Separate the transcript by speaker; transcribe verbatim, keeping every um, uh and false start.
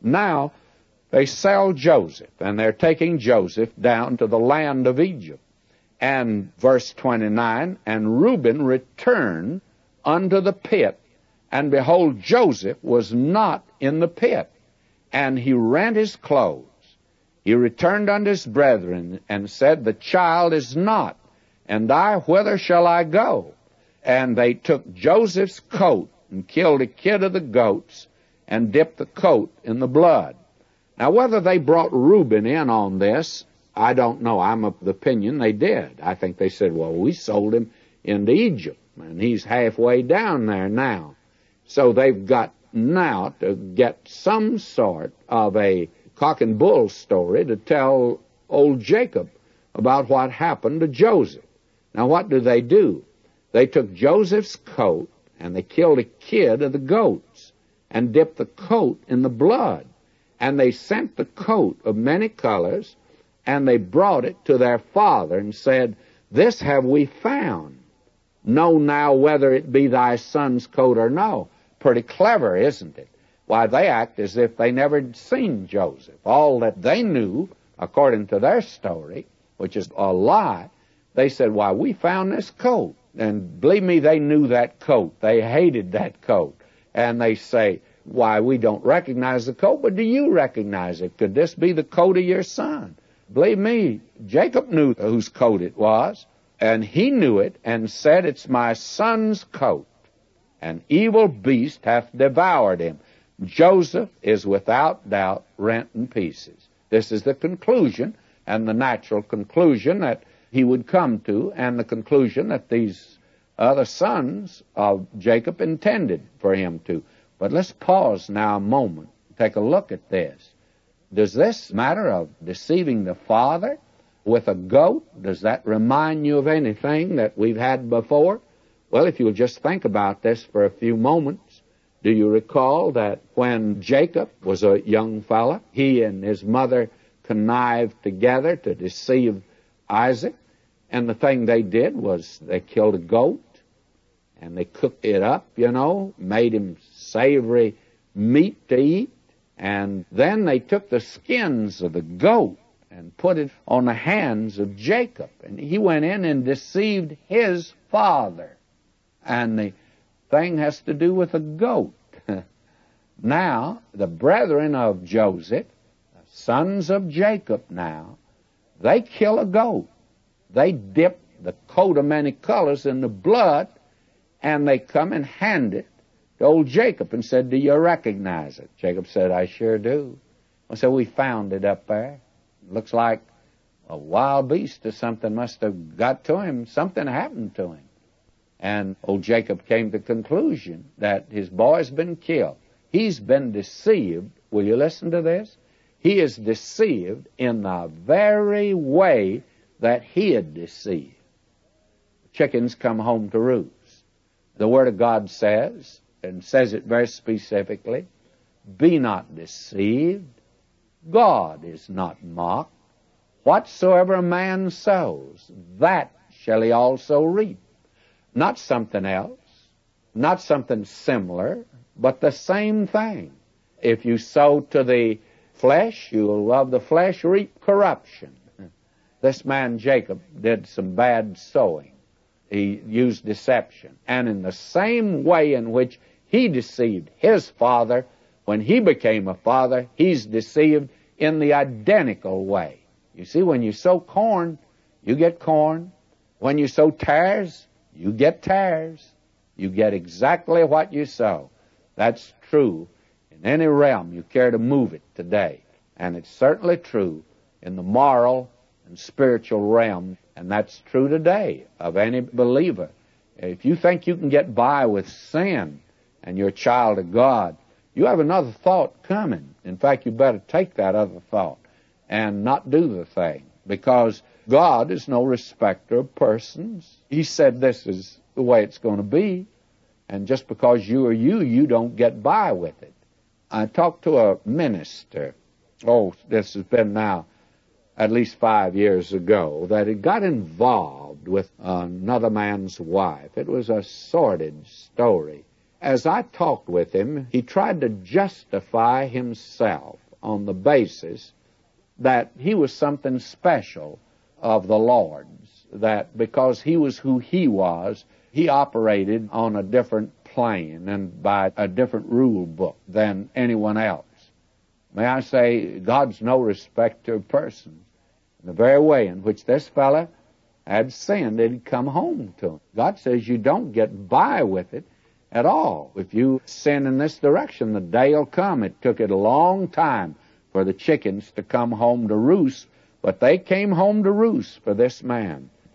Speaker 1: Now, they sell Joseph, and they're taking Joseph down to the land of Egypt. And verse twenty-nine, and Reuben returned unto the pit, and behold, Joseph was not in the pit. And he rent his clothes. He returned unto his brethren, and said, the child is not, and I, whither shall I go? And they took Joseph's coat, and killed a kid of the goats, and dipped the coat in the blood. Now, whether they brought Reuben in on this, I don't know. I'm of the opinion they did. I think they said, well, we sold him into Egypt, and he's halfway down there now. So they've got now to get some sort of a cock and bull story to tell old Jacob about what happened to Joseph. Now, what do they do? They took Joseph's coat, and they killed a kid of the goats, and dipped the coat in the blood. And they sent the coat of many colors, and they brought it to their father, and said, this have we found. Know now whether it be thy son's coat or no. Pretty clever, isn't it? Why, they act as if they never had seen Joseph. All that they knew, according to their story, which is a lie, they said, why, we found this coat. And believe me, they knew that coat. They hated that coat. And they say, why, we don't recognize the coat, but do you recognize it? Could this be the coat of your son? Believe me, Jacob knew whose coat it was, and he knew it, and said, it's my son's coat. An evil beast hath devoured him. Joseph is without doubt rent in pieces. This is the conclusion, and the natural conclusion that he would come to, and the conclusion that these other sons of Jacob intended for him to. But let's pause now a moment, take a look at this. Does this matter of deceiving the father with a goat, does that remind you of anything that we've had before? Well, if you'll just think about this for a few moments, do you recall that when Jacob was a young fella, he and his mother connived together to deceive Isaac, and the thing they did was they killed a goat, and they cooked it up, you know, made him savory meat to eat, and then they took the skins of the goat and put it on the hands of Jacob, and he went in and deceived his father. And the thing has to do with a goat. Now, the brethren of Joseph, the sons of Jacob now, they kill a goat. They dip the coat of many colors in the blood, and they come and hand it to old Jacob and said, do you recognize it? Jacob said, I sure do. I said, we found it up there. It looks like a wild beast or something must have got to him. Something happened to him. And old Jacob came to the conclusion that his boy's been killed. He's been deceived. Will you listen to this? He is deceived in the very way that he had deceived. Chickens come home to roost. The Word of God says, and says it very specifically, be not deceived. God is not mocked. Whatsoever a man sows, that shall he also reap. Not something else, not something similar, but the same thing. If you sow to the flesh, you will of the flesh reap corruption. This man Jacob did some bad sowing. He used deception. And in the same way in which he deceived his father, when he became a father, he's deceived in the identical way. You see, when you sow corn, you get corn. When you sow tares, you get tares. You get exactly what you sow. That's true in any realm you care to move it today. And it's certainly true in the moral and spiritual realm, and that's true today of any believer. If you think you can get by with sin and you're a child of God, you have another thought coming. In fact, you better take that other thought and not do the thing, because God is no respecter of persons. He said this is the way it's going to be, and just because you are you, you don't get by with it. I talked to a minister, oh, this has been now at least five years ago, that had got involved with another man's wife. It was a sordid story. as I talked with him, he tried to justify himself on the basis that he was something special of the Lord's, that because he was who he was, he operated on a different plane and by a different rule book than anyone else. May I say, God's no respecter of persons. In the very way in which this fella had sinned, it had come home to him. God says you don't get by with it at all. If you sin in this direction, the day will come. It took it a long time for the chickens to come home to roost, but they came home to roost for this man.